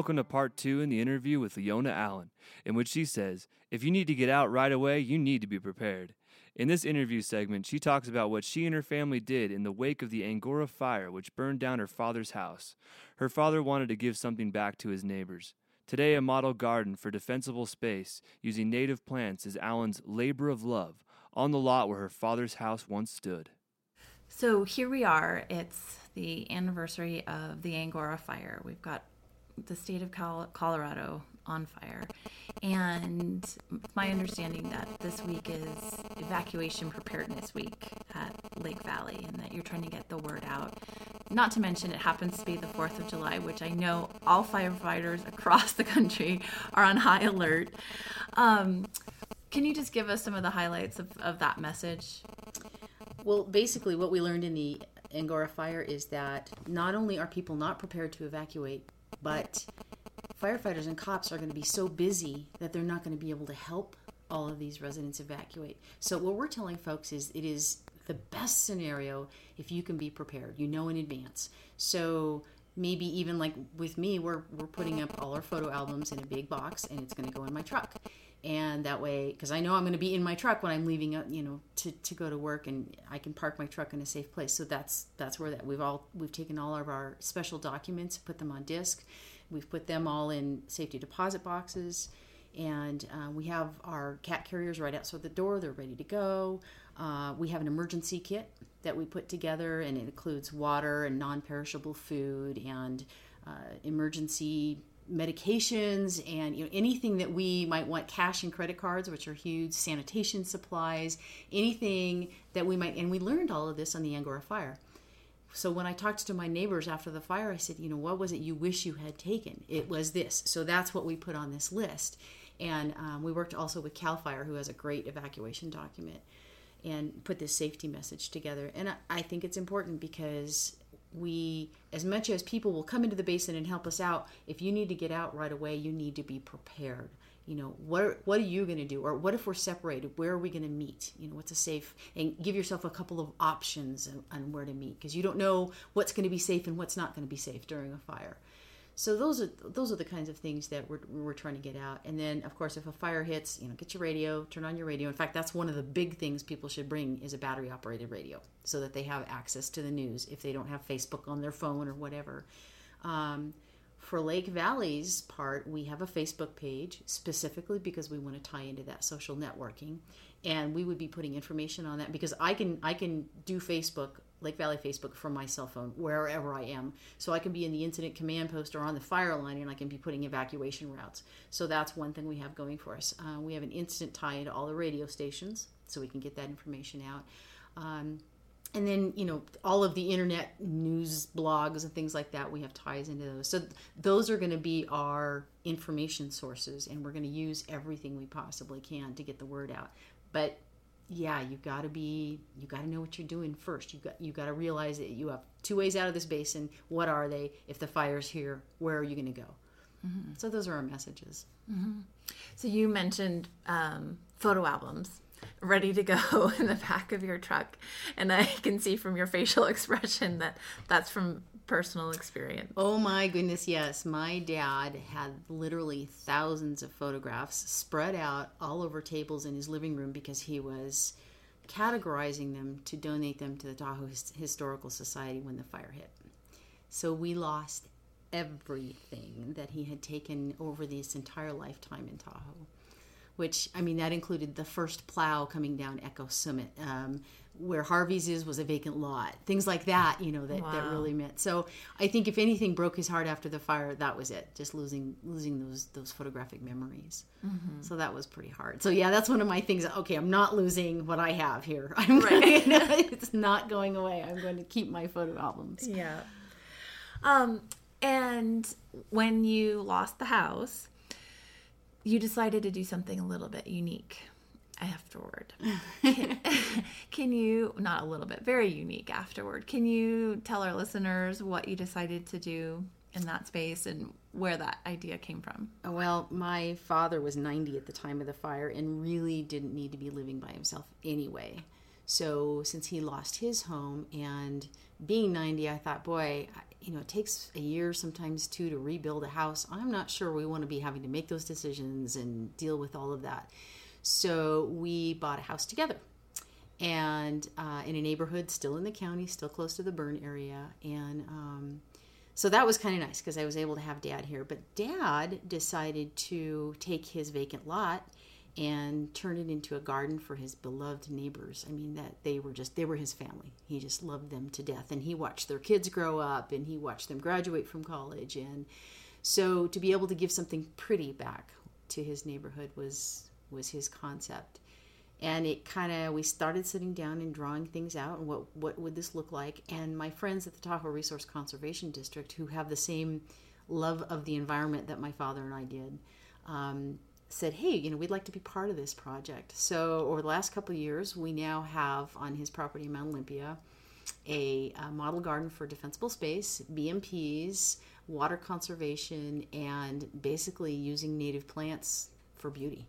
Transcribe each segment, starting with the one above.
welcome to part 2 in the interview with Leona Allen, in which she says, if you need to get out right away, you need to be prepared. In this interview segment, she talks about what she and her family did in the wake of the Angora fire, which burned down her father's house. Her father wanted to give something back to his neighbors. Today, a model garden for defensible space using native plants is Allen's labor of love on the lot where her father's house once stood. So here we are. It's the anniversary of the Angora fire. We've got the state of Colorado on fire. And it's my understanding that this week is evacuation preparedness week at Lake Valley, and that you're trying to get the word out. Not to mention it happens to be the 4th of July, which I know all firefighters across the country are on high alert. Can you just give us some of the highlights of that message? Well, basically what we learned in the Angora fire is that not only are people not prepared to evacuate, but firefighters and cops are going to be so busy that they're not going to be able to help all of these residents evacuate. So what we're telling folks is it is the best scenario if you can be prepared, you know, in advance. So maybe even like with me, we're putting up all our photo albums in a big box, and it's going to go in my truck. And that way, because I know I'm going to be in my truck when I'm leaving, to go to work, and I can park my truck in a safe place. So that's where that we've taken all of our special documents, put them on disc. We've put them all in safety deposit boxes, and we have our cat carriers right outside the door. They're ready to go. We have an emergency kit that we put together, and it includes water and non-perishable food and emergency medications and anything that we might want, cash and credit cards, which are huge, sanitation supplies, anything that we might. And we learned all of this on the Angora fire. So when I talked to my neighbors after the fire, I said, what was it you wish you had taken? It was this. So that's what we put on this list. And we worked also with CAL FIRE, who has a great evacuation document, and put this safety message together. And I think it's important because we, as much as people will come into the basin and help us out, if you need to get out right away, you need to be prepared. What are you going to do? Or what if we're separated? Where are we going to meet? What's a safe, and give yourself a couple of options on where to meet, because you don't know what's going to be safe and what's not going to be safe during a fire. So those are the kinds of things that we're trying to get out. And then, of course, if a fire hits, get your radio, turn on your radio. In fact, that's one of the big things people should bring is a battery-operated radio so that they have access to the news if they don't have Facebook on their phone or whatever. For Lake Valley's part, we have a Facebook page specifically because we want to tie into that social networking. And we would be putting information on that because I can do Facebook, Lake Valley Facebook, from my cell phone wherever I am. So I can be in the incident command post or on the fire line, and I can be putting evacuation routes. So that's one thing we have going for us. We have an instant tie into all the radio stations so we can get that information out. And then, all of the internet news blogs and things like that, we have ties into those. So those are going to be our information sources, and we're going to use everything we possibly can to get the word out. But yeah, you got to know what you're doing first. You got to realize that you have 2 ways out of this basin. What are they? If the fire's here, where are you going to go? Mm-hmm. So those are our messages. Mm-hmm. So you mentioned photo albums ready to go in the back of your truck, and I can see from your facial expression that that's from personal experience. Oh my goodness, yes. My dad had literally thousands of photographs spread out all over tables in his living room because he was categorizing them to donate them to the Tahoe Historical Society when the fire hit. So we lost everything that he had taken over this entire lifetime in Tahoe, which, that included the first plow coming down Echo Summit, where Harvey's was a vacant lot, things like that, that really meant. So I think if anything broke his heart after the fire, that was it, just losing those photographic memories. Mm-hmm. So that was pretty hard. So yeah, that's one of my things. Okay, I'm not losing what I have here. It's not going away. I'm going to keep my photo albums. Yeah. And when you lost the house, you decided to do something a little bit unique afterward. Can you, not a little bit, very unique afterward. Can you tell our listeners what you decided to do in that space and where that idea came from? Well, my father was 90 at the time of the fire and really didn't need to be living by himself anyway. So since he lost his home, and being 90, I thought, boy, it takes a year, sometimes two, to rebuild a house. I'm not sure we want to be having to make those decisions and deal with all of that. So we bought a house together, and in a neighborhood still in the county, still close to the burn area. And so that was kind of nice because I was able to have Dad here. But Dad decided to take his vacant lot and turn it into a garden for his beloved neighbors. I mean, that they were his family. He just loved them to death. And he watched their kids grow up, and he watched them graduate from college. And so to be able to give something pretty back to his neighborhood was his concept. And we started sitting down and drawing things out, and what would this look like? And my friends at the Tahoe Resource Conservation District, who have the same love of the environment that my father and I did, said, hey, we'd like to be part of this project. So over the last couple of years, we now have on his property in Mount Olympia a model garden for defensible space, BMPs, water conservation, and basically using native plants for beauty.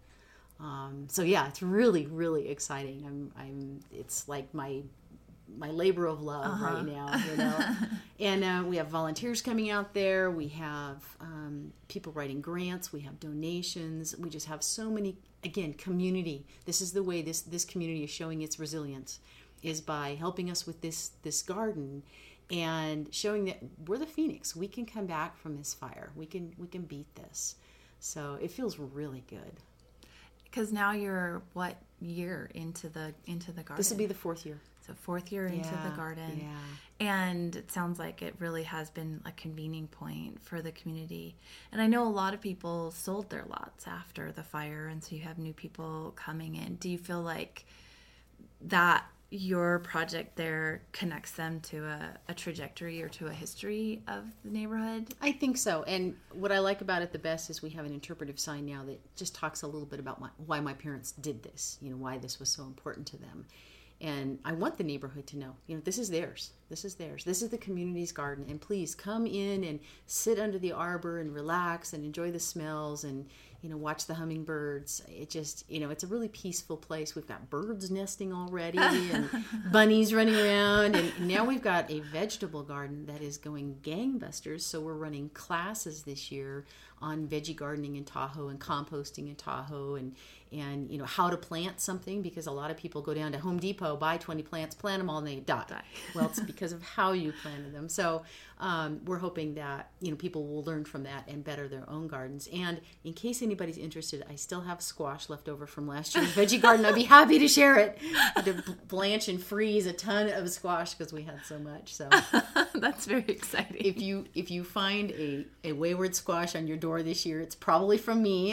So yeah, it's really, really exciting. It's like my labor of love right now, And we have volunteers coming out there. We have people writing grants. We have donations. We just have so many, again, community. This is the way this community is showing its resilience, is by helping us with this garden and showing that we're the phoenix. We can come back from this fire. We can beat this. So it feels really good. Because now you're what year into the garden? This will be the 4th year. So 4th year into the garden. Yeah. And it sounds like it really has been a convening point for the community. And I know a lot of people sold their lots after the fire, and so you have new people coming in. Do you feel like that your project there connects them to a trajectory or to a history of the neighborhood? I think so. And what I like about it the best is we have an interpretive sign now that just talks a little bit about why my parents did this, why this was so important to them. And I want the neighborhood to know, this is theirs. This is theirs. This is the community's garden. And please come in and sit under the arbor and relax and enjoy the smells and, watch the hummingbirds. It just, it's a really peaceful place. We've got birds nesting already and bunnies running around. And now we've got a vegetable garden that is going gangbusters. So we're running classes this year on veggie gardening in Tahoe and composting in Tahoe and how to plant something, because a lot of people go down to Home Depot, buy 20 plants, plant them all, and they die. Well, it's because of how you planted them. So we're hoping that people will learn from that and better their own gardens. And in case anybody's interested, I still have squash left over from last year's veggie garden. I'd be happy to share it. I had to blanch and freeze a ton of squash because we had so much. So that's very exciting. If you find a wayward squash on your door this year, it's probably from me.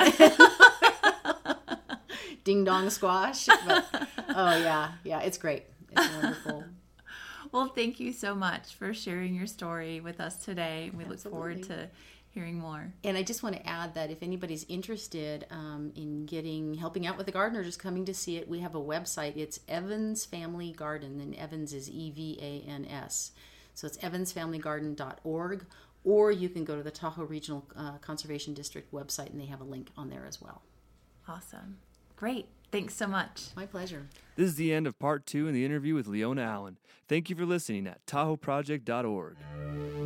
Ding dong squash. But, oh yeah, it's great. It's wonderful. Well, thank you so much for sharing your story with us today. We look forward to hearing more. And I just want to add that if anybody's interested in helping out with the garden or just coming to see it, we have a website. It's Evans Family Garden, and Evans is EVANS. So it's evansfamilygarden.org, or you can go to the Tahoe Regional Conservation District website, and they have a link on there as well. Awesome. Great. Thanks so much. My pleasure. This is the end of part 2 in the interview with Leona Allen. Thank you for listening at TahoeProject.org.